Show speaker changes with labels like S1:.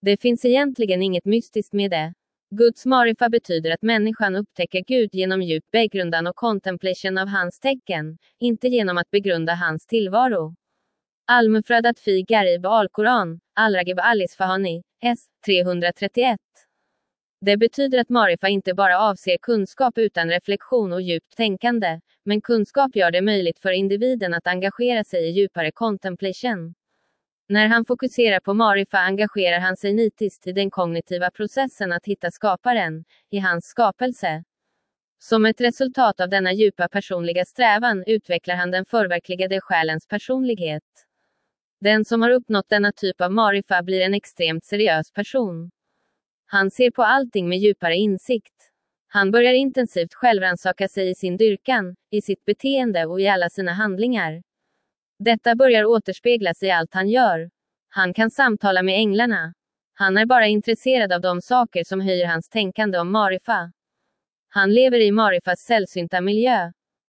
S1: Det finns egentligen inget mystiskt med det. Guds marifa betyder att människan upptäcker Gud genom djup begrundan och contemplation av hans tecken, inte genom att begrunda hans tillvaro. Al-Mufradat fi Garib al-Quran, al-Ragib al-Isfahani, S. 331. Det betyder att marifa inte bara avser kunskap utan reflektion och djupt tänkande, men kunskap gör det möjligt för individen att engagera sig i djupare contemplation. När han fokuserar på marifa engagerar han sig nitiskt i den kognitiva processen att hitta skaparen, i hans skapelse. Som ett resultat av denna djupa personliga strävan utvecklar han den förverkligade själens personlighet. Den som har uppnått denna typ av marifa blir en extremt seriös person. Han ser på allting med djupare insikt. Han börjar intensivt självrannsaka sig i sin dyrkan, i sitt beteende och i alla sina handlingar. Detta börjar återspeglas i allt han gör. Han kan samtala med änglarna. Han är bara intresserad av de saker som höjer hans tänkande om marifa. Han lever i marifas sällsynta miljö.